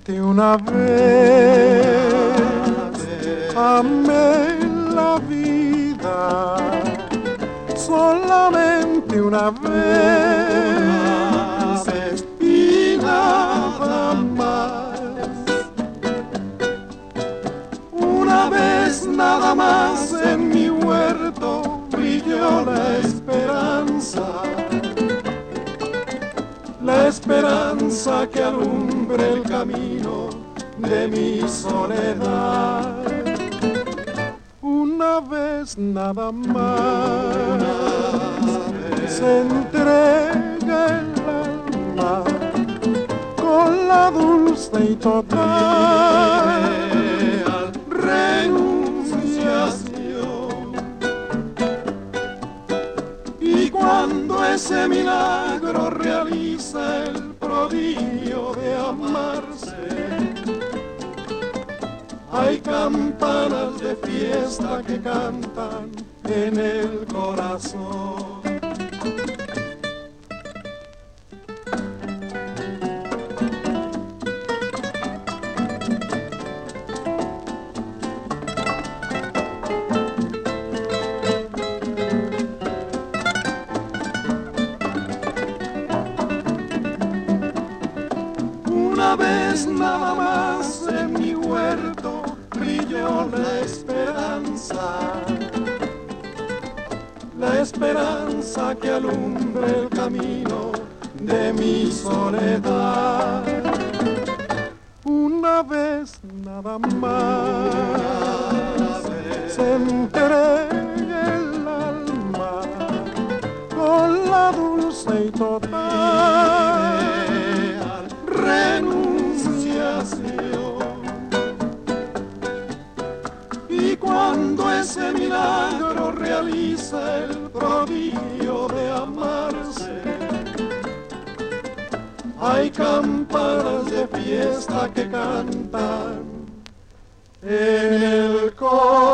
Solamente una vez amé la vida, solamente una vez y nada más. Una vez nada más en mi huerto brilló la esperanza que alumbre el camino de mi soledad. Una vez nada más se entrega el alma con la dulce y total renunciación. Y cuando ese milagro realiza el prodigio de amarse, hay campanas de fiesta que cantan en el corazón. Una vez nada más en mi huerto brilló la esperanza que alumbre el camino de mi soledad. Una vez nada más se entrega el alma con la dulce y total renunciación. Y cuando ese milagro realiza el prodigio de amarse, hay campanas de fiesta que cantan en el corazón.